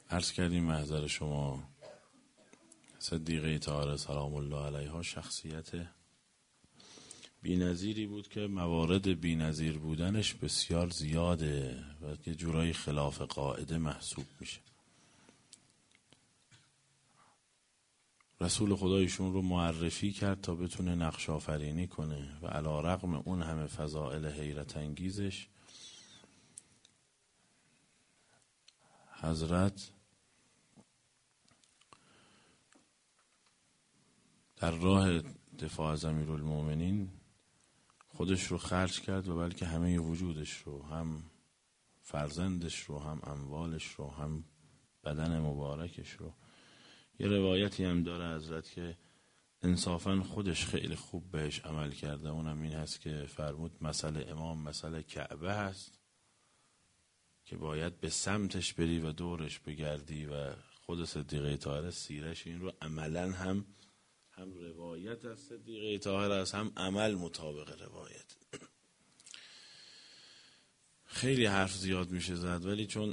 عرض کردیم محضر شما صدیقه طاهره سلام الله علیها شخصیت بی‌نظیری بود که موارد بی‌نظیر بودنش بسیار زیاده و یه جورایی خلاف قاعده محسوب میشه. رسول خدایشون رو معرفی کرد تا بتونه نقش آفرینی کنه و علی رغم اون همه فضائل حیرت انگیزش حضرت در راه دفاع از امیرالمومنین خودش رو خرج کرد و بلکه همه وجودش رو، هم فرزندش رو، هم اموالش رو، هم بدن مبارکش رو. یه روایتی هم داره حضرت که انصافاً خودش خیلی خوب بهش عمل کرده، اونم این هست که فرمود مثل امام مثل کعبه هست که باید به سمتش بری و دورش بگردی و خود صدیقه طاهره سیرش این رو عملاً هم روایت از صدیقه طاهره است، هم عمل مطابق روایت. خیلی حرف زیاد میشه زد، ولی چون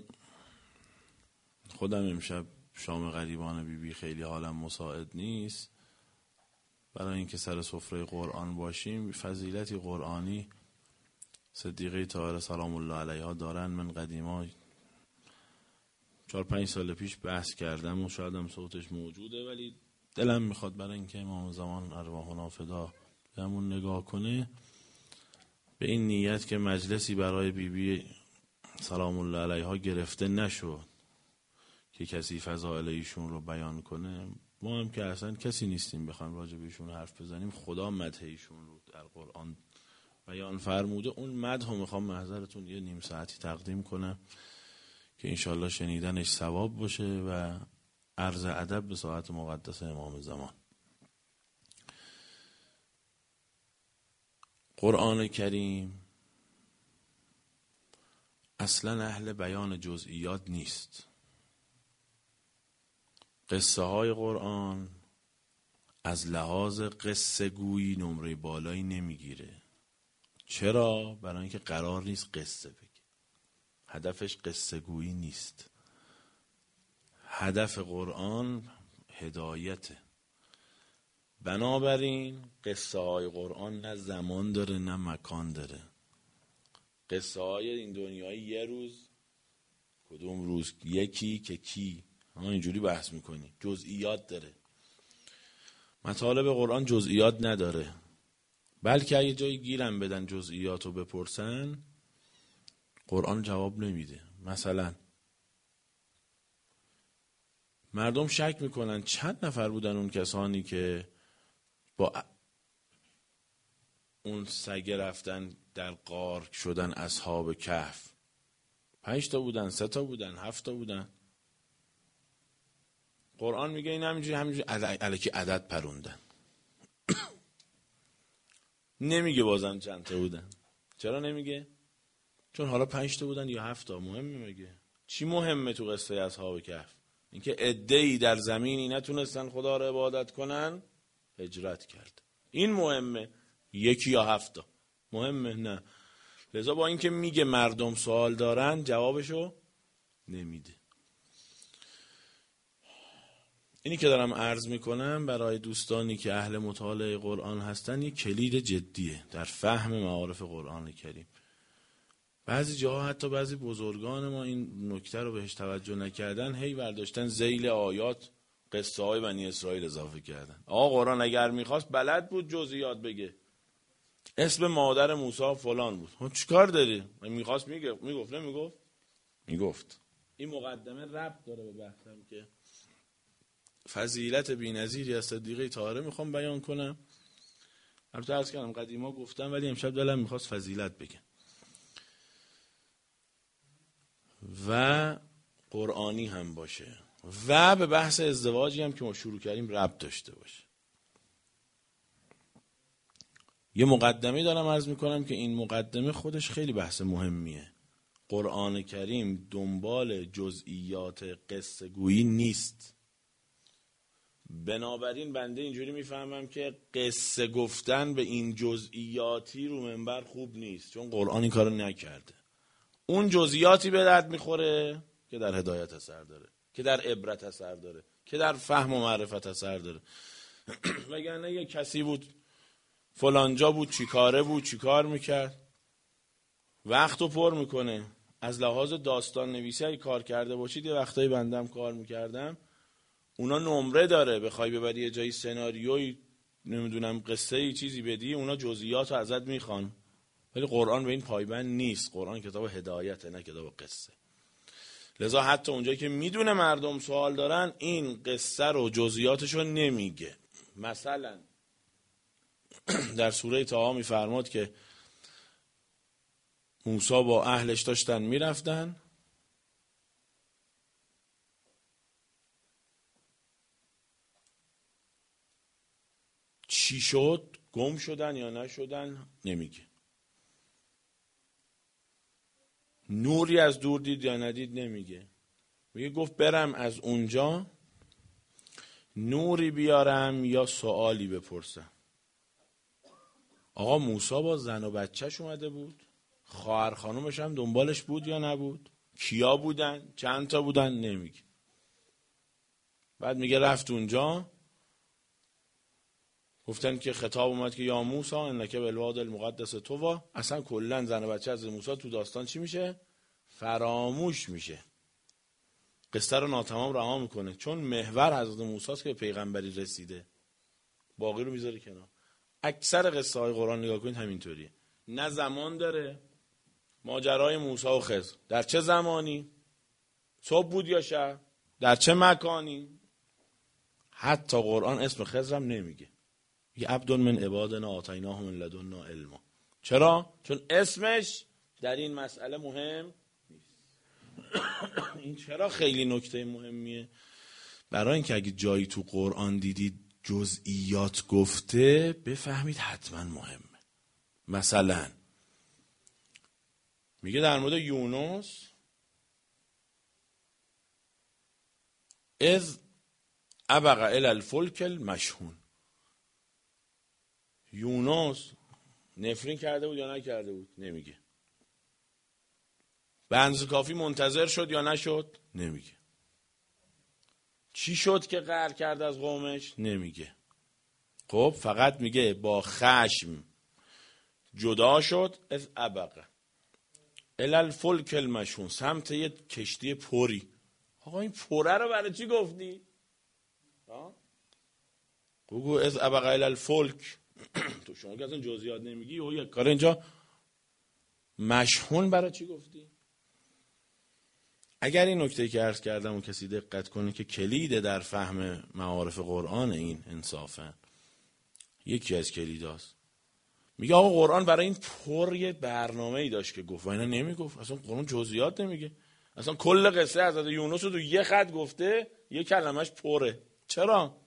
خودم امشب شام غریبان بیبی خیلی حالم مساعد نیست برای اینکه سر سفره قرآن باشیم، فضیلتی قرآنی صدیقه طاهره سلام الله علیها دارن. من قدیما 4-5 سال پیش بحث کردم و شاید هم صوتش موجوده، ولی دلم میخواد برای اینکه امام زمان ارواحنا فدا بهمون نگاه کنه، به این نیت که مجلسی برای بیبی سلام الله علیها گرفته نشد که کسی فضائل ایشون رو بیان کنه. ما هم که اصلا کسی نیستیم بخوایم راجع به ایشون حرف بزنیم. خدا مدح ایشون رو در قرآن بیان فرموده. اون مدح رو میخوام محضرتون یه نیم ساعتی تقدیم کنم که انشالله شنیدنش ثواب باشه و عرض ادب به ساعت مقدس امام زمان. قرآن کریم اصلا اهل بیان جزئیات نیست. قصه های قرآن از لحاظ قصه گویی نمره بالایی نمیگیره. چرا؟ برای اینکه قرار نیست قصه بگه. هدفش قصه گویی نیست. هدف قرآن هدایته. بنابراین قصه های قرآن نه زمان داره نه مکان داره. قصه های این دنیای یه روز، کدوم روز، یکی که کی، اینجوری بحث میکنی. جزئیات داره. مطالب قرآن جزئیات نداره، بلکه اگه جایی گیرم بدن جزئیات رو بپرسن قرآن جواب نمیده. مثلا مردم شک میکنن چند نفر بودن اون کسانی که با اون سگه رفتن در غار شدن اصحاب کهف. 5 تا بودن، 3 تا بودن، 7 تا بودن. قرآن میگه این همینجوری الکی عدد پروندن. نمیگه بازم چند تا بودن. چرا نمیگه؟ چون حالا 5 تا بودن یا 7 تا مهمه. میگه چی مهمه تو قصه اصحاب کهف؟ اینکه عده‌ای در زمینی نتونستن خدا رو عبادت کنن، هجرت کرد. این مهمه. 1 یا 7 تا مهمه؟ نه. لذا با اینکه میگه مردم سوال دارن جوابشو نمیده. اینی که دارم عرض میکنم برای دوستانی که اهل مطالعه قرآن هستن یک کلید جدیه در فهم معارف قرآن کریم. بعضی جاها حتی بعضی بزرگان ما این نکته رو بهش توجه نکردن، هی برداشتن ذیل آیات قصه های بنی اسرائیل اضافه کردن. آقا قرآن اگر میخواست بلد بود جزئیات بگه. اسم مادر موسی فلان بود. چیکار داری؟ میخواست میگفت نمیگفت؟ میگفت. این مقدمه ربط داره به بحثم که فضیلت بی‌نظیری از صدیقه طاهره میخوام بیان کنم. البته عرض کردم قدیما گفتم، ولی امشب دلم میخواست فضیلت بگم و قرآنی هم باشه و به بحث ازدواجی هم که ما شروع کردیم ربط داشته باشه. یه مقدمه دارم عرض میکنم که این مقدمه خودش خیلی بحث مهمیه. قرآن کریم دنبال جزئیات قصه گویی نیست. بنابراین بنده اینجوری میفهمم که قصه گفتن به این جزئیاتی رو منبر خوب نیست، چون قرآن این کارو نکرده. اون جزئیاتی به درد میخوره که در هدایت اثر داره. که در عبرت اثر داره، که در فهم و معرفت اثر داره. وگرنه یه کسی بود فلانجا بود، چی کاره بود، چی کار میکرد، وقتو پر میکنه. از لحاظ داستان نویسی اگه کار کرده باشید، یه وقتایی بندم کار میکردم، اونا نمره داره، بخوای ببری یه جایی سناریوی نمیدونم قصه ای چیزی بدی، اونا جزئیات رو ازت میخوان. ولی قرآن به این پایبند نیست. قرآن کتاب هدایته، نه کتاب قصه. لذا حتی اونجایی که میدونه مردم سوال دارن، این قصه رو جزئیاتش رو نمیگه. مثلا در سوره طه میفرماد که موسی با اهلش داشتن میرفتن، چی شد؟ گم شدن یا نشدن؟ نمیگه. نوری از دور دید یا ندید؟ نمیگه. میگه گفت برم از اونجا نوری بیارم یا سوالی بپرسم. آقا موسی با زن و بچهش اومده بود، خواهر خانومش هم دنبالش بود یا نبود؟ کیا بودن؟ چند تا بودن؟ نمیگه. بعد میگه رفت اونجا، گفتن که خطاب اومد که یا موسی انک بالوادی المقدس طوی. اصلا کلا زن و بچه از موسی تو داستان چی میشه؟ فراموش میشه. قصه رو ناتمام رها میکنه، چون محور حضرت موسی است که به پیغمبری رسیده، باقی رو میذاره کنار. اکثر قصه های قرآن نگاه کنید همینطوریه. نه زمان داره. ماجرای موسی و خضر در چه زمانی؟ صبح بود یا شب؟ در چه مکانی؟ حتی قرآن اسم خضرم نمیگه. یه عبد من عبادنا آتیناه من لدنا علما. چرا؟ چون اسمش در این مسئله مهم نیست. این چرا خیلی نکته مهمیه؟ برای اینکه اگه جایی تو قرآن دیدید جزئیات گفته، بفهمید حتما مهمه. مثلا میگه در مورد یونس اذ ابق الی الفلک المشحون. یونس نفرین کرده بود یا نکرده بود؟ نمیگه. به اندازه کافی منتظر شد یا نشد؟ نمیگه. چی شد که قهر کرد از قومش؟ نمیگه. خب فقط میگه با خشم جدا شد، از ابقه الی الفلک المشحون، سمت یه کشتی پری. آقا این پره رو برای چی گفتی؟ بگو از ابقه الی الفلک. تو شما که اصلا جزئیات نمیگی و یک کار اینجا مشحون برای چی گفتی؟ اگر این نکته که عرض کردم و کسی دقت کنه که کلید در فهم معارف قرآن این انصافا یکی از کلیداست. میگه آقا قرآن برای این پر یه برنامه‌ای داشت که گفت و اینا نمیگفت. اصلا قرآن جزئیات نمیگه. اصلا کل قصه حضرت یونس رو تو یه خط گفته، یه کلمش پره. چرا؟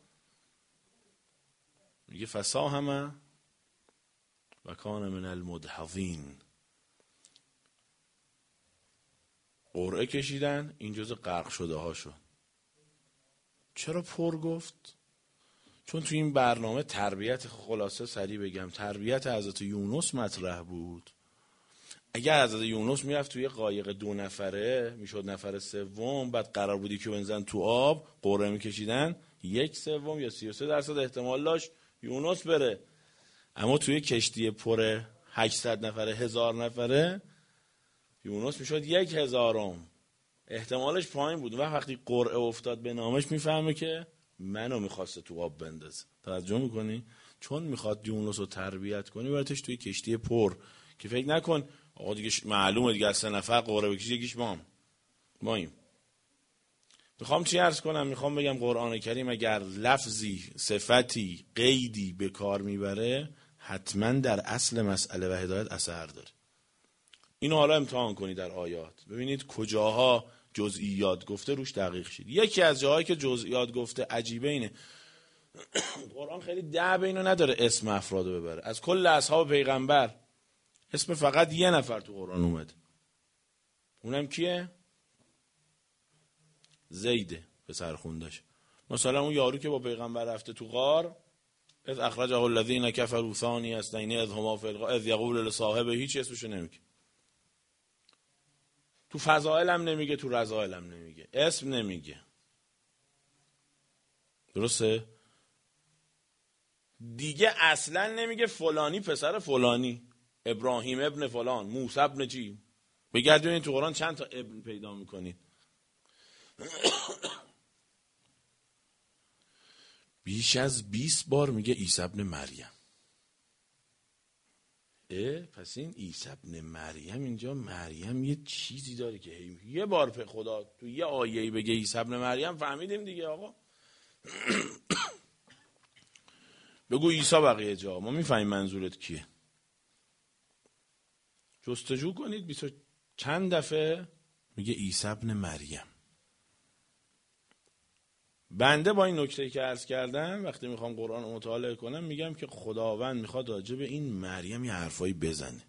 میگه فساهم و کان من المدحضین. قرعه کشیدن، این جزء غرق شده ها شد. چرا پر گفت؟ چون تو این برنامه تربیت، خلاصه سریع بگم، تربیت حضرت یونس مطرح بود. اگر حضرت یونس میرفت توی قایق 2 نفره، میشد نفر سوم، بعد قرار بودی که بنزن تو آب، قرعه میکشیدن 1/3 یا 33% احتمال داشت یونس بره. اما توی کشتی پر 800 نفره، 1000 نفره، یونس میشد 1/1000. احتمالش پایین بود. و وقتی قرعه افتاد به نامش، میفهمه که منو میخواسته تو آب بندازه. توجه میکنی؟ چون میخواد یونس رو تربیت کنی، براتش توی کشتی پر که فکر نکن آقا دیگه معلومه دیگه از 3 نفر قرعه بکشی یکیش ماییم. میخوام چی عرض کنم؟ میخوام بگم قرآن کریم اگر لفظی، صفتی، قیدی به کار میبره، حتما در اصل مسئله و هدایت اثر داره. اینو حالا امتحان کنید در آیات، ببینید کجاها جزئیات گفته، روش دقیق شید. یکی از جاهایی که جزئیات گفته عجیبه اینه قرآن خیلی دعب اینو نداره اسم افرادو ببره. از کل اصحاب پیغمبر اسم فقط 1 نفر تو قرآن اومده. اونم کیه؟ زیده پسر خوندش. مثلا اون یارو که با پیغمبر رفته تو غار، اذ اخرجه الذین کفروا ثانی اثنین اذ هما فی الغار اذ یقول لصاحبه، هیچ اسمشو نمیگه. تو فضائل هم نمیگه، تو رذائل هم نمیگه، اسم نمیگه. درسته؟ دیگه اصلا نمیگه فلانی پسر فلانی، ابراهیم ابن فلان، موسی ابن چی. بگردونید تو قرآن چند تا ابن پیدا میکنید. بیش از 20 بار میگه عیسی ابن مریم. پس این عیسی ابن مریم اینجا، مریم یه چیزی داره که یه بار به خدا تو یه آیه‌ای بگه عیسی ابن مریم، فهمیدیم دیگه آقا. بگو عیسی بقیه جا ما میفهمیم منظورت کیه. جستجو کنید 20 چند دفعه میگه عیسی ابن مریم. بنده با این نکته که عرض کردم وقتی میخوام قرآن رو مطالعه کنم میگم که خداوند میخواد راجع به این مریم یه حرفایی بزنه.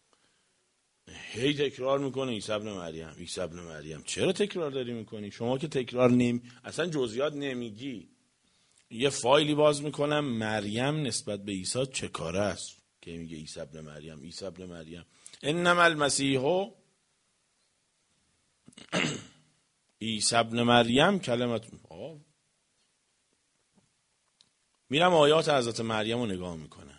هی تکرار میکنه عیسی ابن مریم، عیسی ابن مریم. چرا تکرار داری میکنی؟ شما که تکرار اصلا جزئیات نمیگی. یه فایلی باز میکنم مریم نسبت به عیسی چه کاره است که میگه عیسی ابن مریم، عیسی ابن مریم. انما المسیح عیسی ابن مریم کلمت. میرم آیات حضرت مریم رو نگاه میکنم،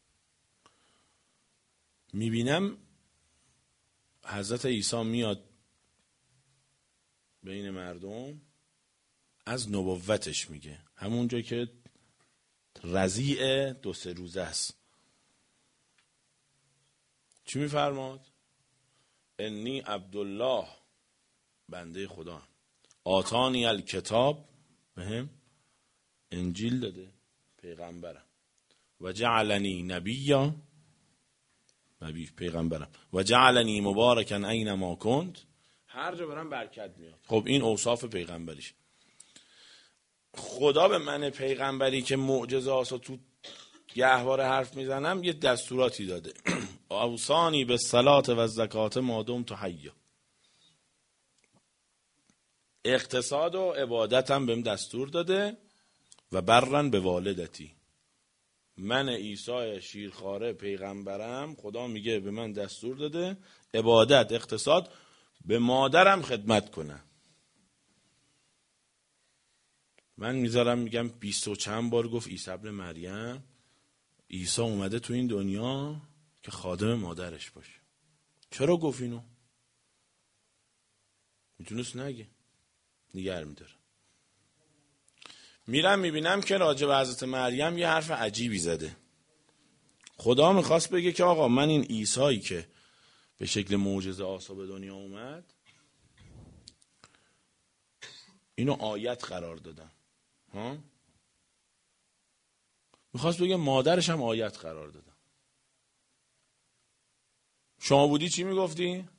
میبینم حضرت عیسی میاد بین مردم از نبوتش میگه، همونجا که رضیع 2-3 روزه است. چی میفرماد؟ انی عبدالله، بنده خدا، آتانی الکتاب، بهم انجیل داده، پیغمبرم، و جعلنی نبیا، نبی پیغمبرم، و جعلنی مبارکن اینما کنت، هر جا برم برکت میاد. خب این اوصاف پیغمبریش. خدا به من پیغمبری که معجزه هاشو تو گهواره حرف میزنم یه دستوراتی داده. اوصانی به صلات و زکات ما دمت حیا، اقتصاد و عبادتم بهم دستور داده. و برن به والدتی، من عیسی شیرخواره پیغمبرم، خدا میگه به من دستور داده عبادت، اقتصاد، به مادرم خدمت کنم. من میذارم میگم 20 و چند بار گفت عیسی ابن مریم. عیسی اومده تو این دنیا که خادم مادرش باشه. چرا گفت اینو؟ میتونست نگه، نگه میداره. میرم میبینم که راجع به حضرت مریم یه حرف عجیبی زده. خدا میخواست بگه که آقا من این عیسایی که به شکل معجزه آسا به دنیا اومد اینو آیت قرار دادم. میخواست بگه مادرش هم آیت قرار دادم. شما بودی چی میگفتی؟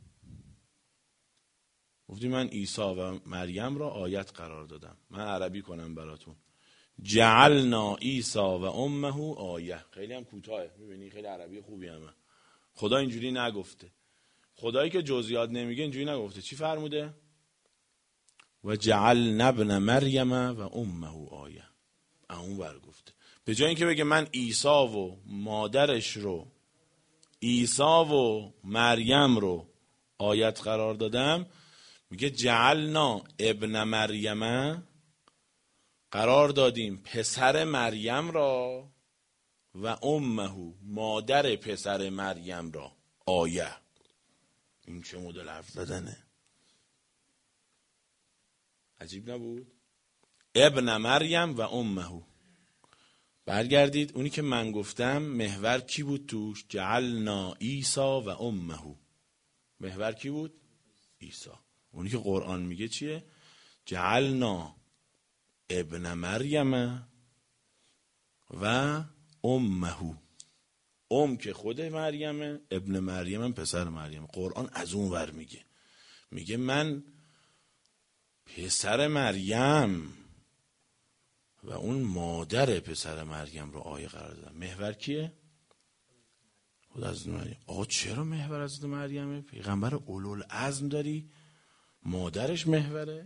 گفتی من عیسی و مریم را آیت قرار دادم. من عربی کنم براتون. جعلنا عیسی و امه آیه. خیلی هم کوتاهه، میبینی خیلی عربی خوبی همه. خدا اینجوری نگفته. خدایی که جزئیات نمیگه اینجوری نگفته. چی فرموده؟ و جعلنا ابن مریم و امه آیه. اون ور گفته. به جای اینکه بگه من عیسی و مادرش رو، عیسی و مریم رو آیت قرار دادم، میگه جعلنا ابن مریم، قرار دادیم پسر مریم را، و امه، مادر پسر مریم را، آیه. این چه مدل حرف زدنه؟ عجیب نبود؟ ابن مریم و امه. برگردید اونی که من گفتم محور کی بود توش؟ جعلنا عیسی و امه. محور کی بود؟ عیسی. اونی که قرآن میگه چیه؟ جعلنا ابن مریم و امه. که خود مریمه، ابن مریم هم پسر مریم. قرآن از اون ور میگه من پسر مریم و اون مادر پسر مریم رو آیه قرار دادم. محور کیه؟ خود از مریم. آقا چرا محور از مریمه؟ پیغمبر اولوالعزم داری مادرش محوره؟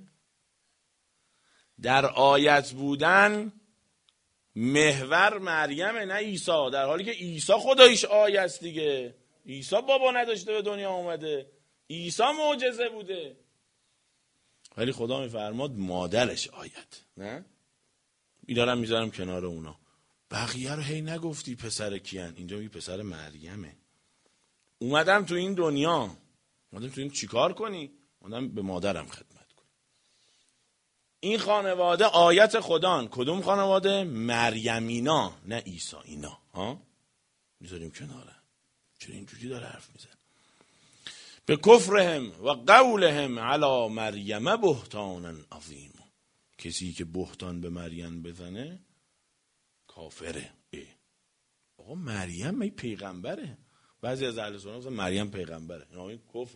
در آیت بودن محور مریمه نه عیسی، در حالی که عیسی خدایش آیه است دیگه. عیسی بابا نداشته به دنیا اومده، عیسی معجزه بوده، ولی خدا میفرماد مادرش آیت. نه اینا رو میذارم کنار اونا. بقیه رو هی نگفتی پسر کیان، اینجا میگی پسر مریمه. اومدم تو این دنیا، اومدم تو این چیکار کنی؟ اومدم به مادرم خدمت کنی. این خانواده آیت خدان. کدوم خانواده؟ مریمینا، نه عیسایینا. ها میذاریم کناره. چرا اینجوری داره حرف میزنه؟ به کفرهم و قولهم علی مریم بهتانا عظیم. کسی که بهتان به مریم بزنه کافره. آقا مریم می پیغمبره. بعضی از اهل سنت گفتن مریم پیغمبره، این کفر.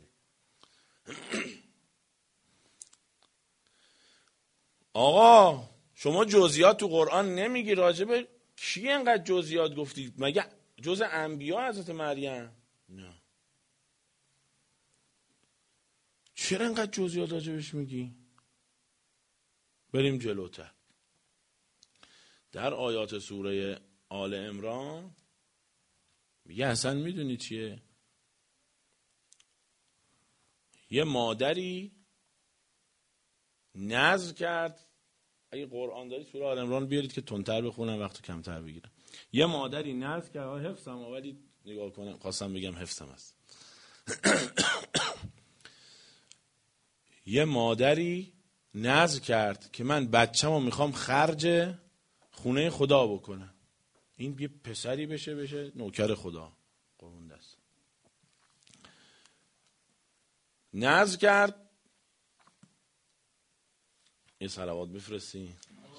آقا شما جزئیات تو قرآن نمیگی راجبه کی اینقدر جزئیات گفتی؟ مگه جز انبیا حضرت مریم؟ نه. چرا اینقدر جزئیات راجبش میگی؟ بریم جلوتر. در آیات سوره آل عمران میگه اصلا میدونی چیه؟ یه مادری نذر کرد. اگه قرآن داری سوره آل عمران بیارید که تندتر بخونم وقتو کمتر بگیرم. یه مادری نذر کرد، حفظم ولی نگاه کنم، خواستم بگم حفظم است. یه مادری نذر کرد که من بچه‌مو میخوام خرج خونه خدا بکنم، این یه پسری بشه نوکر خدا. قربون دست. نذر کرد. یه صلوات بفرستی.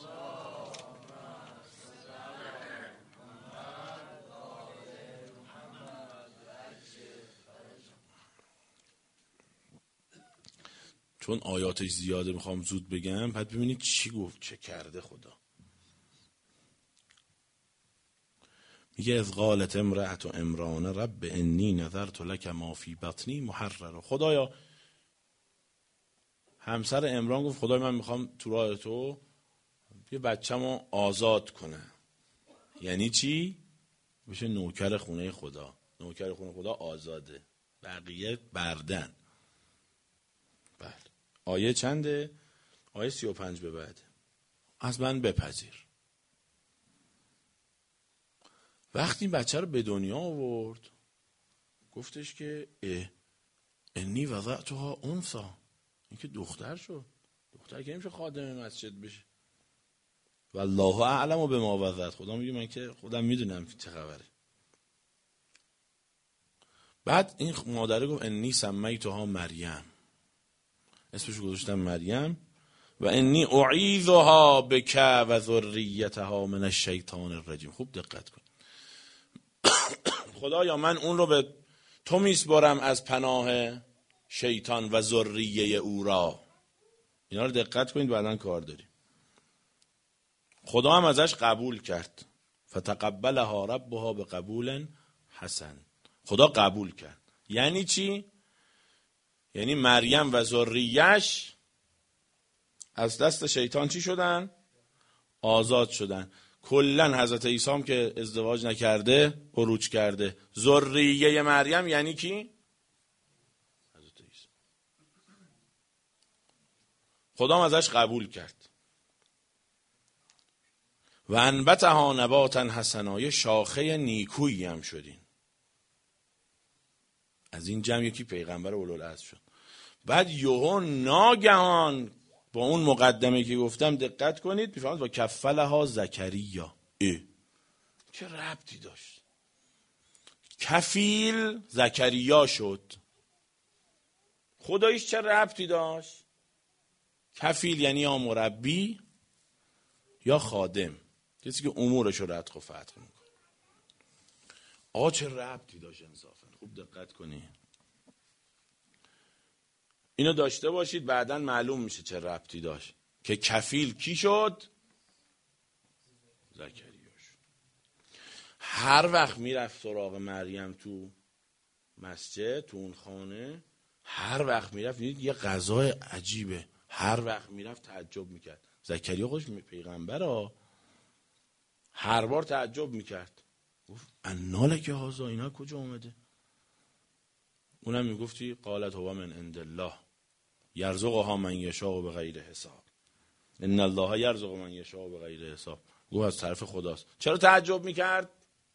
چون آیاتش زیاده میخوام زود بگم، بعد ببینید چی گفت، چه کرده خدا. میگه از قالت امرأة عمران رب انی نذرت لک ما فی بطنی محررا. خدایا، همسر عمران گفت خدای من میخوام تو راه تو یه بچه‌مو آزاد کنم. یعنی چی؟ بشه نوکر خونه خدا. نوکر خونه خدا آزاده، بقیه بردن. بله. آیه چنده؟ آیه 35 به بعد. از من بپذیر. وقتی این بچه رو به دنیا آورد گفتش که انی وضعتها انثی. این که دختر شد. دختر که نمیشه خادم مسجد بشه. والله اعلم بما وضعت. خدا میگه من که خودم میدونم چه خبره. بعد این مادره گفت انی سمیتها مریم. اسمش گذاشتم مریم. و انی اعیذها بک و ذریتها من الشیطان الرجیم. خوب دقت کن. خدایا من اون رو به تو میسپارم از پناه شیطان و ذریه او را. اینا رو دقت کنید، بعداً کار داریم. خدا هم ازش قبول کرد. فتقبلها ربها بقبول حسن. خدا قبول کرد. یعنی چی؟ یعنی مریم و ذریه‌اش از دست شیطان چی شدن؟ آزاد شدن. کلن حضرت عیسی هم که ازدواج نکرده عروج کرده. ذریه مریم یعنی کی؟ حضرت عیسی. خدا هم ازش قبول کرد. و انبتها نباتا حسنا. یه شاخه نیکویی هم شدین. از این جمع یکی پیغمبر اولوالعزم شد. بعد یهو ناگهان با اون مقدمه که گفتم دقت کنید، میفهمید با کفلها زکریا. چه ربطی داشت؟ کفیل زکریا شد. خداییش چه ربطی داشت؟ کفیل یعنی یا مربی یا خادم، کسی که امورش رو ردخ و فتح میکنه. چه ربطی داشت انصافا؟ خوب دقت کنید. اینو داشته باشید، بعداً معلوم میشه چه ربطی داشت. که کفیل کی شد؟ زکریا شد. هر وقت میرفت سراغ مریم تو مسجد، تو اون خانه، هر وقت میرفت یه غذای عجیبه. هر وقت میرفت تعجب میکرد. زکریا خودش پیغمبره، هر بار تعجب میکرد. گفت انا لک هذا، اینا کجا اومده؟ اونم میگفتی قالت هو من عند الله یرزقها من یشاء بغیر حساب. ان الله یرزق من یشاء بغیر حساب. گفت از طرف خداست. چرا تعجب میکرد؟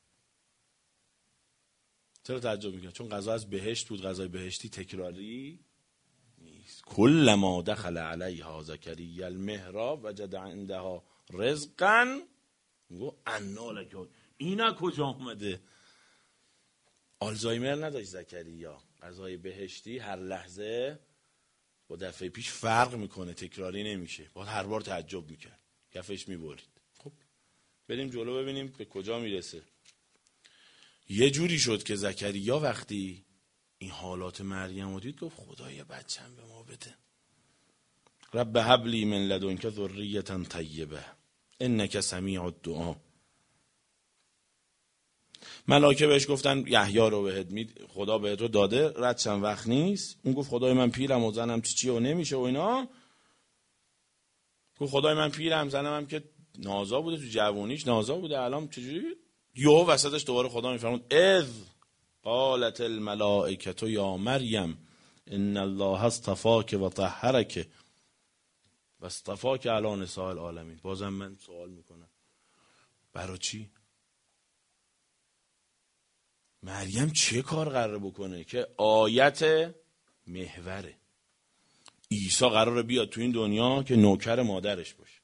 چون غذا از بهشت بود. غذای بهشتی تکراری نیست. کلما دخل علیها زکریا المحراب وجد عندها رزقا گفت انا لک. اینا کجا آمده؟ آلزایمر نداشت زکریا. غذای بهشتی هر لحظه با دفعه پیش فرق میکنه، تکراری نمیشه. باید هر بار تعجب میکرد، کفش میبرید. خب بریم جلو ببینیم به کجا میرسه. یه جوری شد که زکریا وقتی این حالات مریم رو دید گفت خدای بچه‌م به ما بده. رب هب لی من لدنک ذریة طیبه انک سمیع الدعا. ملائکه بهش گفتن یحیی رو بهت خدا بهت رو داده، رد چند وقت نیست. اون گفت خدای من پیرم و زنم چی و نمیشه و اینا. گفت خدای من پیرم، زنم هم که نازا بوده، تو جوونیش نازا بوده، الان چجوری؟ یهو وسطش دوباره خدا میفرمود اذ قالت الملائکه یا مریم ان الله اصطفاک و طهرک و اصطفاک علی نساء العالمین. بازم من سوال میکنم برای چی؟ مریم چه کار قراره بکنه که آیت محوره؟ عیسی قراره بیاد تو این دنیا که نوکر مادرش باشه.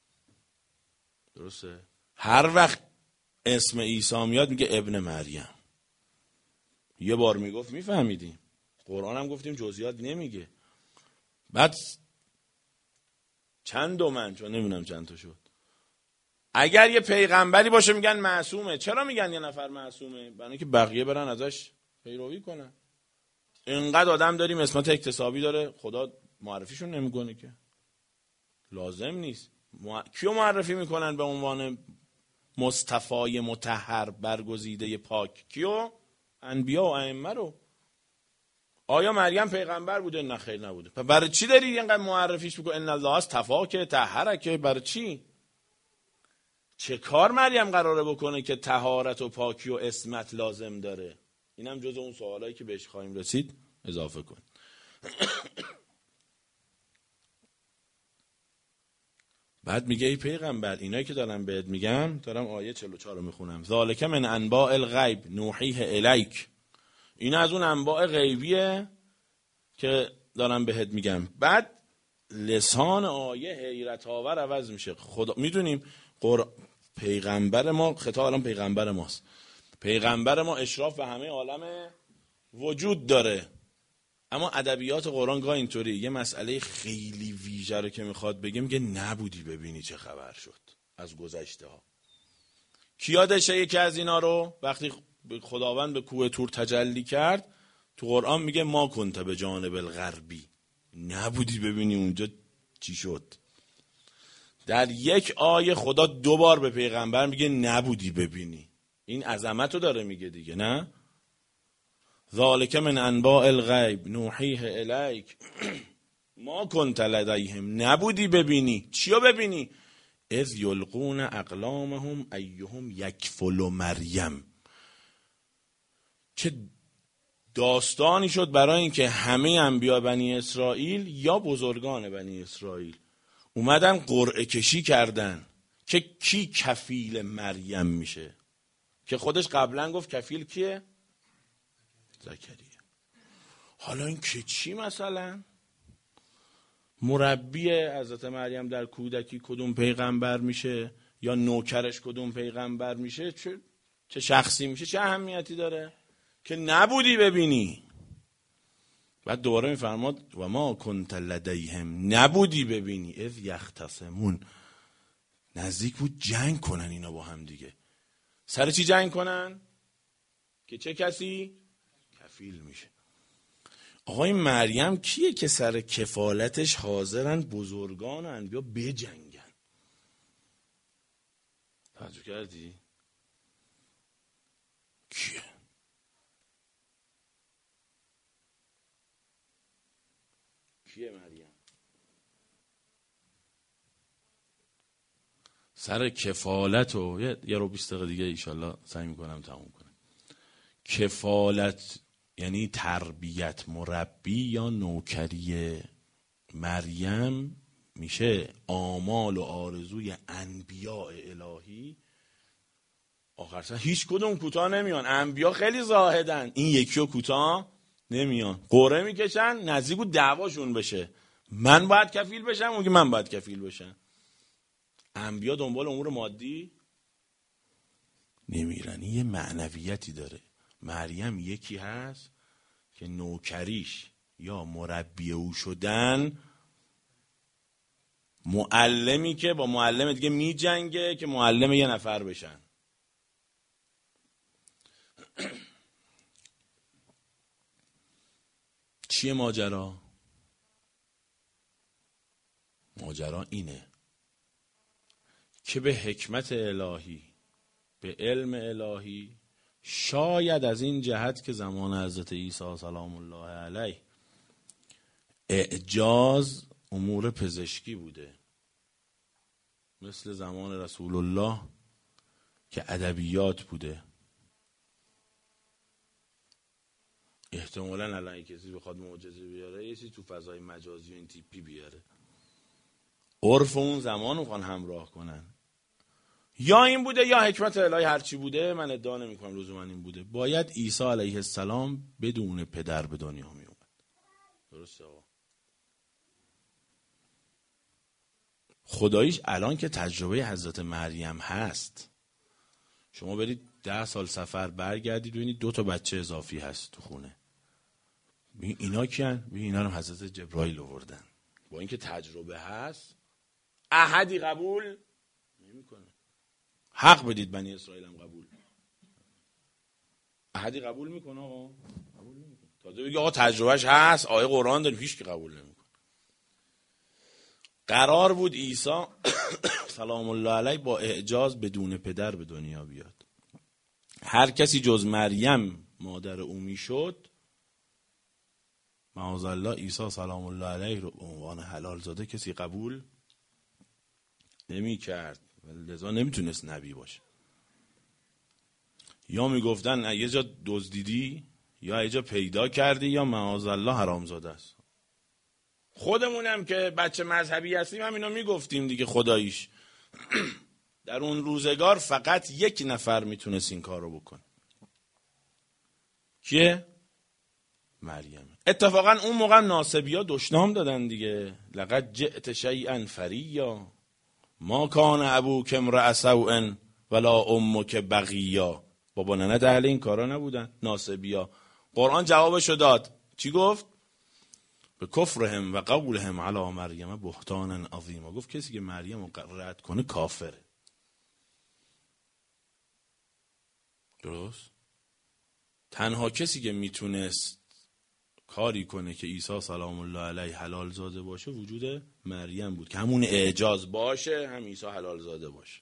درسته؟ هر وقت اسم عیسی میاد میگه ابن مریم. یه بار میگفت میفهمیدیم، قرآن هم گفتیم جزئیات نمیگه. بعد چند من چون نمیدونم چند تا شد. اگر یه پیغمبری باشه میگن معصومه. چرا میگن یه نفر معصومه؟ برای اینکه بقیه برن ازش پیروی کنن. اینقدر آدم داریم اسمت اکتسابی داره، خدا معرفیشون نمیکنه که. لازم نیست. کیو معرفی میکنن به عنوان مصطفی مطهر برگزیده پاک؟ کیو؟ انبیا و ائمه رو. آیا مریم پیغمبر بوده؟ نه خیر نبوده. برای چی داری اینقدر معرفیش میکنی؟ ان الله اصطفاک طهرک. برای چی؟ چه کار مریم قراره بکنه که طهارت و پاکی و عصمت لازم داره؟ اینم جز اون سوالایی که بهش خواهیم رسید اضافه کن. بعد میگه ای پیغمبر، اینایی که دارم بهت میگم، دارم آیه 44 رو میخونم، ذالک من انباء الغیب نوحیه الیک. این از اون انباء غیبیه که دارم بهت میگم. بعد لسان آیه حیرت آور عوض میشه. خدا میدونیم پیغمبر ما، خطاب الان پیغمبر ماست، پیغمبر ما اشراف به همه عالم وجود داره. اما ادبیات قرآن گاه اینطوری یه مسئله خیلی ویژه رو که میخواد بگه میگه نبودی ببینی چه خبر شد از گذشته ها. کی یادشه یکی از اینا رو؟ وقتی خداوند به کوه طور تجلی کرد تو قرآن میگه ما کنت به جانب الغربی، نبودی ببینی اونجا چی شد. در یک آیه خدا 2 بار به پیغمبر میگه نبودی ببینی. این عظمت رو داره میگه دیگه، نه؟ ذالک من انباء الغیب نوحیه الیک ما کنت لدیهم. نبودی ببینی. چیو ببینی؟ اذ یلقون اقلامهم ایهم یکفل مریم. چه داستانی شد برای اینکه همه انبیا بنی اسرائیل یا بزرگان بنی اسرائیل اومدن قرعه کشی کردن که کی کفیل مریم میشه، که خودش قبلا گفت کفیل کیه؟ زکریا. حالا این که چی؟ مثلا مربی حضرت مریم در کودکی کدوم پیغمبر میشه یا نوکرش کدوم پیغمبر میشه، چه شخصی میشه، چه اهمیتی داره که نبودی ببینی. بعد دوباره میفرماد و ما کنت لدیهم، نبودی ببینی اذ یختصمون. نزدیک بود جنگ کنن اینا با هم دیگه. سر چی جنگ کنن؟ که چه کسی کفیل میشه. آقای مریم کیه که سر کفالتش حاضرن بزرگان و انبیا بجنگن؟ توجه کردی؟ کیه؟ کیه مریم؟ سر کفالت و یه رو 20 دقیقه دیگه ایشالله سعی میکنم تموم کنم. کفالت یعنی تربیت، مربی یا نوکری مریم میشه آمال و آرزوی انبیاء الهی، آخر سر هیچ کدوم کوتاه نمیان. انبیا خیلی زاهدن، این یکی رو کوتاه نمیان، قرعه میکشن، نزدیک بود دعواشون بشه، من باید کفیل بشم، اون که من باید کفیل بشم. انبیا دنبال امور مادی نمیرن، یه معنویتی داره. مریم یکی هست که نوکریش یا مربی او شدن، معلمی که با معلم دیگه می جنگه که معلم یه نفر بشن. چیه ماجرا؟ ماجرا اینه که به حکمت الهی، به علم الهی، شاید از این جهت که زمان حضرت عیسی سلام الله علیه اعجاز امور پزشکی بوده، مثل زمان رسول الله که ادبیات بوده. احتمالاً الان کسی بخواد معجزه بیاره یه چیزی تو فضای مجازی و این تیپی بیاره، عرف اون زمان رو میخوان همراه کنن. یا این بوده یا حکمت الهی، هرچی بوده، من ادعا نمی‌کنم لزوما این بوده. باید عیسی علیه السلام بدون پدر به دنیا می اومد. درسته آقا؟ خداییش الان که تجربه حضرت مریم هست، شما برید 10 سال سفر برگردید ببینید 2 تا بچه اضافی هست تو خونه. اینا کیان؟ اینا رو حضرت جبرائیل آوردن. با اینکه تجربه هست، احدی قبول نمی‌کنه. حق بدید بنی اسرائیل هم قبول. احدی قبول میکنه آقا؟ قبول نمیکنه. تازه بگی آقا تجربهش هست، آیه قرآن داریم، هیچ کی قبول نمیکنه. قرار بود عیسی سلام الله علیه با اعجاز بدون پدر به دنیا بیاد. هر کسی جز مریم مادر او میشد، معاذالله عیسی سلام الله علیه رو عنوان حلال زاده کسی قبول نمی کرد، لذا نمیتونست نبی باشه. یا میگفتن یه جا دزدیدی، یا یه جا پیدا کردی، یا معاذالله حرامزاده است. خودمونم که بچه مذهبی هستیم هم اینو میگفتیم دیگه. خداییش در اون روزگار فقط یک نفر میتونست این کار رو بکنه. کیه؟ مریم. اتفاقا اون موقع ناسبیا دشنام دادن دیگه. لقد جئت شیئا فریا ما کان ابوک امرأ سوء ولا امک بغیا. بابا ننه اهل این کارا نبودن ناسبیا. قرآن جوابشو داد. چی گفت؟ به کفرهم و قولهم علی مریم بهتانا عظیما. گفت کسی که مریم رو رد کنه کافره. درست؟ تنها کسی که میتونست کاری کنه که عیسی سلام الله علیه حلال زاده باشه وجود مریم بود که همون اعجاز باشه هم عیسی حلال زاده باشه.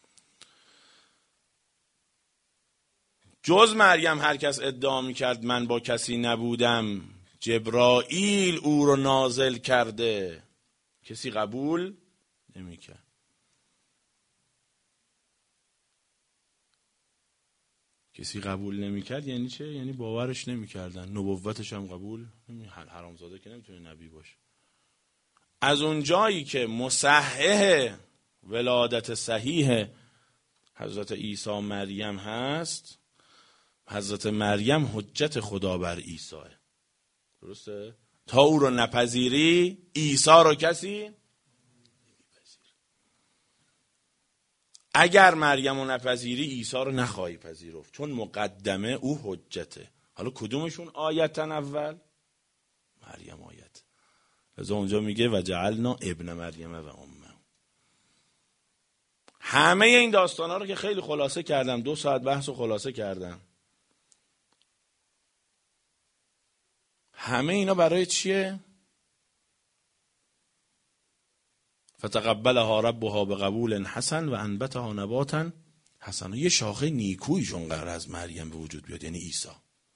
جز مریم هر کس ادعا میکرد من با کسی نبودم، جبرائیل او رو نازل کرده، کسی قبول نمیکرد. کسی قبول نمیکرد یعنی چه؟ یعنی باورش نمیکردن، نبوتش هم قبول حرامزاده که نمیتونه نبی باشه. از اون جایی که مصحح ولادت صحیح حضرت عیسی مریم هست، حضرت مریم حجت خدا بر عیسی. درسته؟ تا او رو نپذیری عیسی رو کسی نمیپذیره. اگر مریم رو نپذیری عیسی رو نخواهی پذیرفت، چون مقدمه او حجته. حالا کدومشون آیتن اول؟ مریم آیت. لذا اونجا میگه و جعلنا ابن مریم و امه. همه این داستانا رو که خیلی خلاصه کردم، 2 ساعت بحث رو خلاصه کردم، همه اینا برای چیه؟ فتقبلها ربها بقبول حسن و انبتها نباتا حسن. یه شاخه نیکویشون قرار از مریم به وجود بیاد، یعنی عیسی.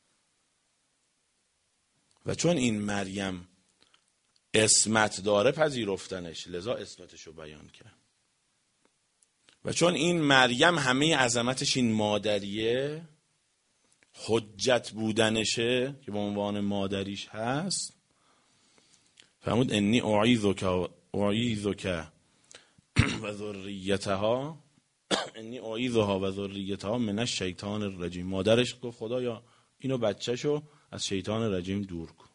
و چون این مریم اسمت داره پذیرفتنش، لذا اسمتشو بیان کرد. و چون این مریم همه عظمتش این مادریه، حجت بودنشه که به عنوان مادریش هست، فرمود انی اعیذک اعیذک و ذریتها انی اعیذها و ذریتها من الشیطان الرجیم. مادرش گفت خدایا اینو بچه‌شو از شیطان رجیم دور کن.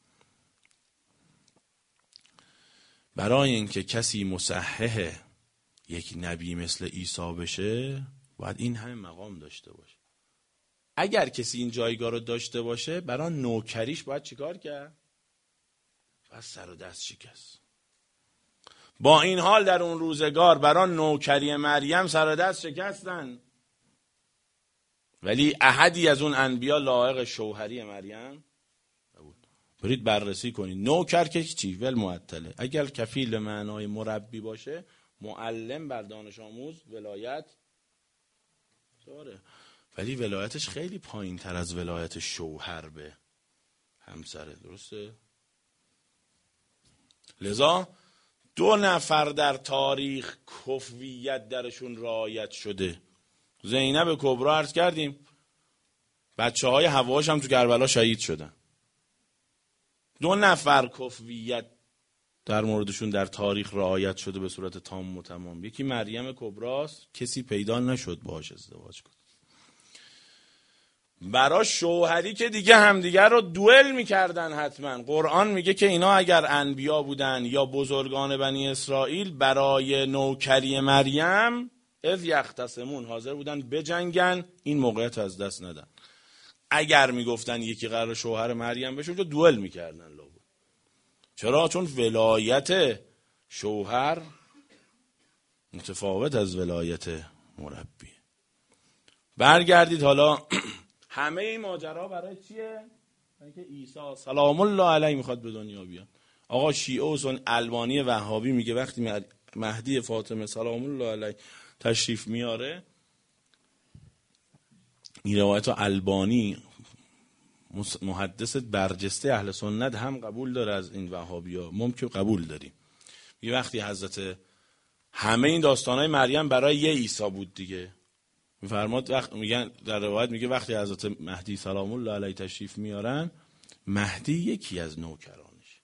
برای اینکه کسی مصحح یک نبی مثل عیسی بشه باید این همه مقام داشته باشه. اگر کسی این جایگاه رو داشته باشه برای نوکریش باید چیکار کرد؟ باید سر و دست شکست. با این حال در اون روزگار برای نوکری مریم سر و دست شکستن، ولی احدی از اون انبیا لایق شوهری مریم نبود. برید بررسی کنید. نوکر که چی؟ ول معطله. اگر کفیل معنای مربی باشه، معلم بر دانش آموز ولایت داره، ولی ولایتش خیلی پایین تر از ولایت شوهر به همسره. درسته؟ لذا 2 نفر در تاریخ کفویت درشون رعایت شده. زینب کبری عرض کردیم، بچه‌های حواش هم تو کربلا شهید شدن. 2 نفر کفویت در موردشون در تاریخ رعایت شده به صورت تام و تمام. یکی مریم کبراست، کسی پیدا نشد باهاش ازدواج کنه. برای شوهری که دیگه همدیگر رو دوئل میکردن حتما. قرآن میگه که اینا اگر انبیا بودن یا بزرگان بنی اسرائیل برای نوکری مریم اذ یختصمون حاضر بودن بجنگن، این موقعیت از دست ندن. اگر میگفتن یکی قرار شوهر مریم بشه اونجا دوئل میکردن لابد. چرا؟ چون ولایت شوهر متفاوت از ولایت مربی. برگردید حالا همه این ماجرا برای چیه؟ برای که عیسی سلام الله علیه میخواد به دنیا بیاد. آقا شیعه و سنی البانی وهابی میگه وقتی مهدی فاطمه سلام الله علیه تشریف میاره، این روایت البانی محدث برجسته اهل سنت هم قبول داره از این وهابی‌ها، ممکن قبول داریم. یه وقتی حضرت همه این داستانای مریم برای یه عیسی بود دیگه. میفرماد وقت میگن در روایت میگه وقتی حضرت مهدی سلام الله علیه تشریف میارن، مهدی یکی از نوکرانش.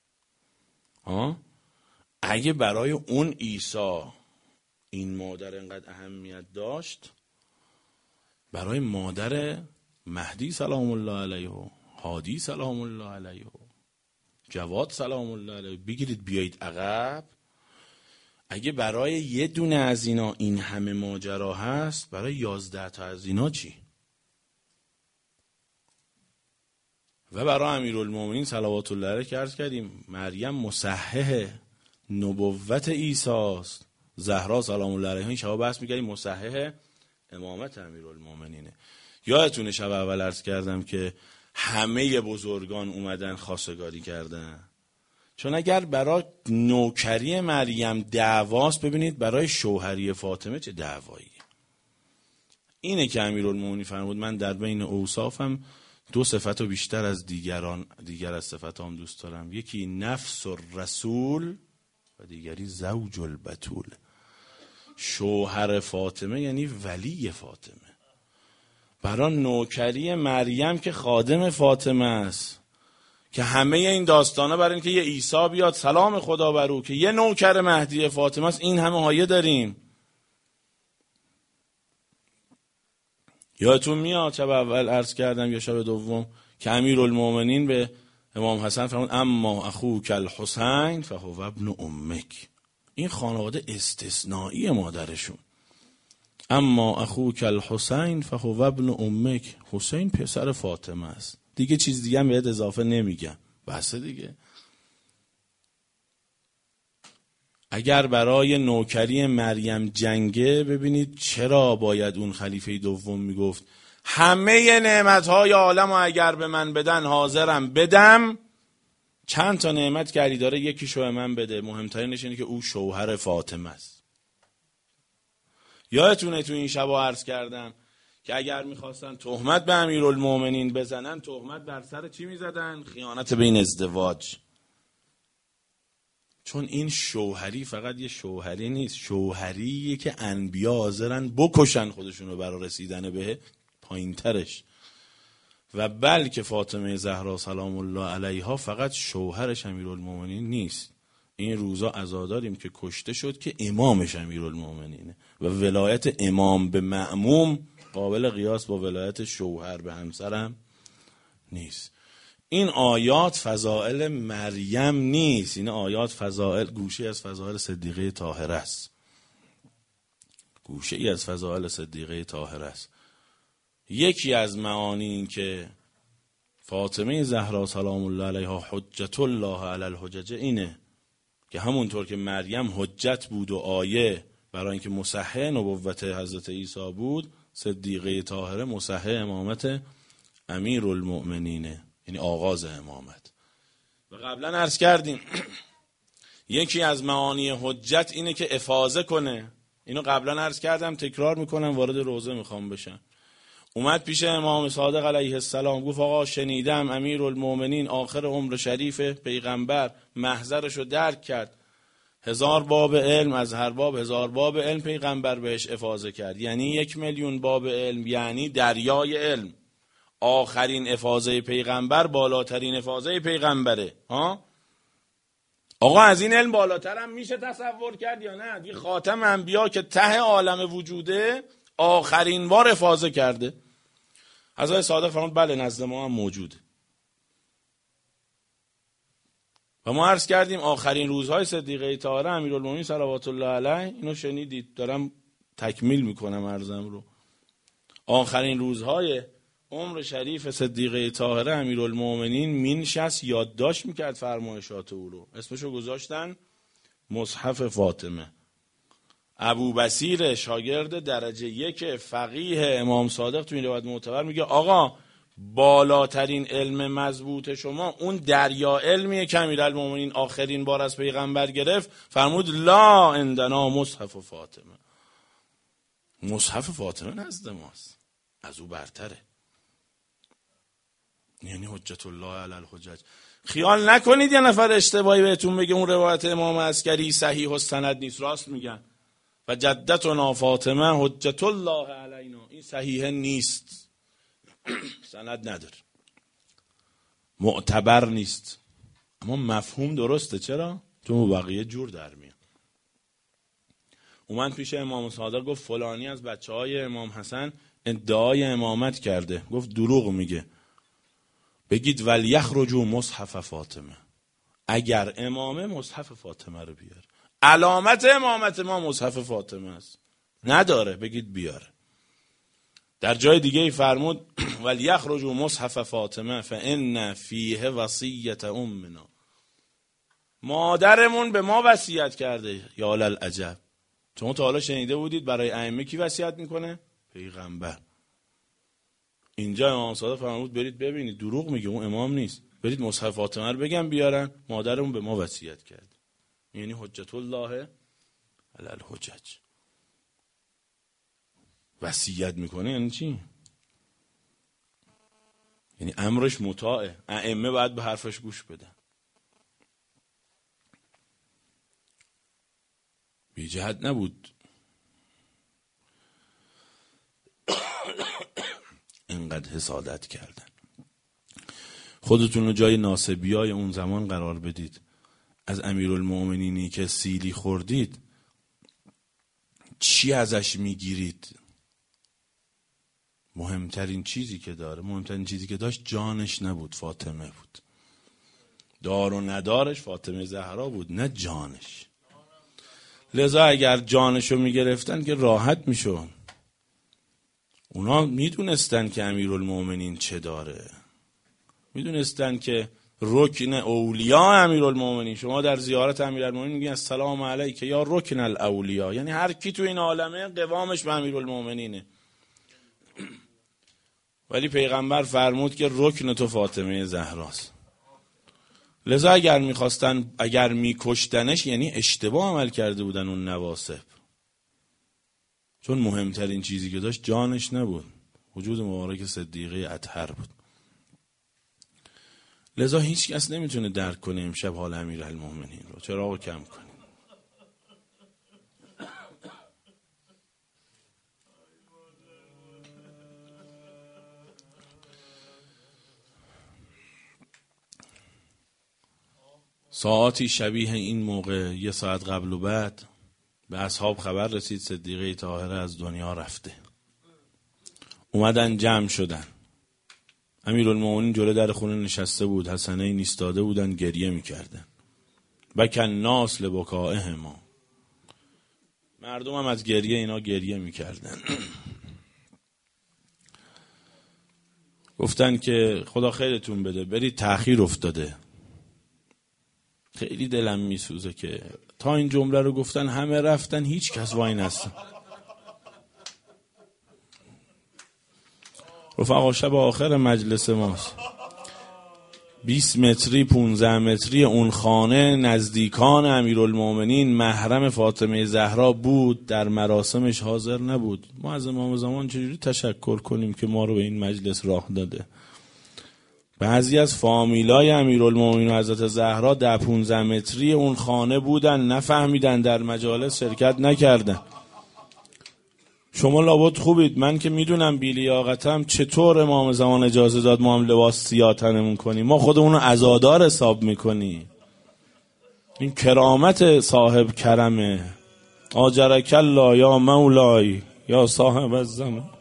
اگه برای اون عیسی این مادر انقدر اهمیت داشت، برای مادر مهدی سلام الله علیه و هادی سلام الله علیه و جواد سلام الله علیه بگیرید بیایید عقب. اگه برای یه دونه از اینا این همه ماجرا هست، برای 11 تا از اینا چی؟ و برای امیرالمومنین صلوات الله علیه عرض کردیم مریم مصحح نبوت عیسی است. زهرا سلام الله علیها این شبا بحث می‌کردیم مصحح امامت امیرالمومنینه. یادتونه شب اول عرض کردم که همه بزرگان اومدن خواستگاری کردن. چون اگر برای نوکری مریم دعواست، ببینید برای شوهری فاطمه چه دعوایی. اینه که امیرالمومنین فرمود من در بین اوصافم 2 صفت رو بیشتر از دیگر از صفتام دوست دارم. یکی نفس الرسول و دیگری زوج البتول. شوهر فاطمه یعنی ولی فاطمه. برای نوکری مریم که خادم فاطمه است، که همه این داستانه برای اینکه یه عیسی بیاد سلام خدا بر او که یه نوکر مهدی فاطمه است، این همه هایه داریم. یادتون میاد شب اول عرض کردم یا شب دوم که امیرالمومنین به امام حسن فرمود اما اخوک الحسین فهو ابن امک. این خانواده استثنایی مادرشون. اما اخوک الحسین فهو ابن امک. حسین پسر فاطمه است. دیگه چیز دیگه هم بهت اضافه نمیگم. بسه دیگه. اگر برای نوکری مریم جنگه، ببینید چرا باید اون خلیفه دوم میگفت همه نعمتهای عالم و اگر به من بدن حاضرم بدم. چند تا نعمت کردی داره، یکی شو من بده. مهمترینش اینه که او شوهر فاطمه است. یادتونه تو این شبا عرض کردم که اگر میخواستن تهمت به امیرالمومنین بزنن، تهمت بر سر چی میزدن؟ خیانت بین ازدواج. چون این شوهری فقط یه شوهری نیست، شوهریه که انبیا حاضرن بکشن خودشونو برای رسیدن به پایین ترش. و بلکه فاطمه زهرا سلام الله علیها فقط شوهرش امیرالمومنین نیست، این روزا عزاداریم که کشته شد که امامش امیرالمومنینه و ولایت امام به مأموم قابل قیاس با ولایت شوهر به همسرم نیست. این آیات فضائل مریم نیست، این آیات فضائل گوشه از فضائل صدیقه طاهره است. گوشه ای از فضائل صدیقه طاهره است. یکی از معانی این که فاطمه زهرا سلام الله علیها حجت الله علی الحجج اینه که همونطور که مریم حجت بود و آیه برای اینکه مصحح نبوت حضرت عیسی بود، صدیقه طاهره مصحح امامت امیرالمؤمنینه، یعنی آغاز امامت. و قبلا عرض کردیم یکی از معانی حجت اینه که افاضه کنه. اینو قبلا عرض کردم، تکرار میکنم، وارد روزه میخوام بشم. اومد پیش امام صادق علیه السلام گفت آقا شنیدم امیرالمؤمنین آخر عمر شریف پیغمبر محضرشو درک کرد، 1000 باب علم، از هر باب 1000 باب علم پیغمبر بهش افاضه کرد، یعنی 1,000,000 باب علم، یعنی دریای علم. آخرین افاضه پیغمبر بالاترین افاضه پیغمبره. آقا از این علم بالاتر هم میشه تصور کرد یا نه؟ دیگه خاتم انبیا که ته عالم وجوده آخرین بار افاضه کرده. حضرت صادق فرمود بله نزد ما هم موجوده. و ما عرض کردیم آخرین روزهای صدیقه طاهره امیرالمومنین صلوات الله علیه، اینو شنیدید، دارم تکمیل میکنم عرضم رو. آخرین روزهای عمر شریف صدیقه طاهره امیرالمومنین مینشست یادداشت میکرد فرمایشات او رو. اسمشو گذاشتن مصحف فاطمه. ابو بصیر شاگرد درجه 1 فقیه امام صادق تو این روایت معتبر میگه آقا بالاترین علم مضبوط شما اون دریا علمیه که امیرالمومنین آخرین بار از پیغمبر گرفت. فرمود لا عندنا مصحف فاطمه. مصحف فاطمه نزد ماست، از او برتره، یعنی حجت الله علی الحجج. خیال نکنید یه نفر اشتباهی بهتون بگه اون روایت امام عسکری صحیح و سند نیست. راست میگن. و جدتنا فاطمه حجت الله علینا، این صحیح نیست، سند نداره، معتبر نیست، اما مفهوم درسته. چرا؟ تو بقیه جور در میاد. اومد پیش امام صادق گفت فلانی از بچهای امام حسن ادعای امامت کرده. گفت دروغ میگه، بگید ولیخرجوا مصحف فاطمه، اگر امامه مصحف فاطمه رو بیار. علامت امامت ما مصحف فاطمه است، نداره بگید بیاره. در جای دیگه ای فرمود ولیخرجوا مصحف فاطمه فان فیه وصیت امنا، مادرمون به ما وصیت کرده. یا للعجب، شما تا حالا شنیده بودید برای ائمه کی وصیت میکنه؟ پیغمبر. اینجا امام صادق فرمود برید ببینید دروغ میگه، اون امام نیست، برید مصحف فاطمه رو بگم بیارن، مادرمون به ما وصیت کرد. یعنی حجت الله علی الحجج. وصیت میکنه یعنی چی؟ یعنی امرش مطاعه، ائمه باید به حرفش گوش بدن. بی جهت نبود اینقدر حسادت کردن. خودتون رو جای ناصبیای اون زمان قرار بدید. از امیرالمؤمنینی که سیلی خوردید چی ازش میگیرید؟ مهمترین چیزی که داره، مهمترین چیزی که داشت جانش نبود، فاطمه بود. دار و ندارش فاطمه زهرا بود، نه جانش. لذا اگر جانشو میگرفتن که راحت میشون. اونا میدونستن که امیرالمؤمنین چه داره، میدونستن که رکن اولیاء امیرالمؤمنین. شما در زیارت امیرالمؤمنین میگین السلام علیک یا رکن الاولیاء، یعنی هر کی تو این عالمه قوامش به امیرالمؤمنینه. ولی پیغمبر فرمود که رکن تو فاطمه زهراست. لذا اگر میخواستن، اگر میکشتنش یعنی اشتباه عمل کرده بودن اون نواصب، چون مهمترین چیزی که داشت جانش نبود، وجود مبارک صدیقه اطهر بود. لذا هیچ کس نمیتونه درک کنه امشب حال امیرالمؤمنین رو. چراغو کم کنیم. ساعاتی شبیه این موقع 1 ساعت قبل و بعد به اصحاب خبر رسید صدیقه طاهره از دنیا رفته. اومدن جمع شدن. امیرالمومنین جلوی در خونه نشسته بود، حسنین ایستاده بودن گریه میکردن. بکن ناس لبکائهما، مردم هم از گریه اینا گریه میکردن. گفتن که خدا خیرتون بده، برید تأخیر افتاده. خیلی دلم میسوزه که تا این جمله رو گفتن همه رفتن، هیچ کس وای نستن. رفقا شب آخر مجلس ماست، 20 متری 15 متری اون خانه نزدیکان امیرالمومنین محرم فاطمه زهرا بود، در مراسمش حاضر نبود. ما از امام زمان چجوری تشکر کنیم که ما رو به این مجلس راه داده؟ بعضی از فامیلای امیرالمومنین و حضرت زهرا در 15 متری اون خانه بودن، نفهمیدن، در مجالس شرکت نکردن. شما لابد خوبید، من که میدونم بی‌لیاقتم، چطور امام زمان اجازه داد ما هم لباس سیاه تنمون کنیم؟ ما خودمون رو عزادار حساب میکنیم. این کرامت صاحب کرمه. آجرک الله یا مولای یا صاحب الزمان.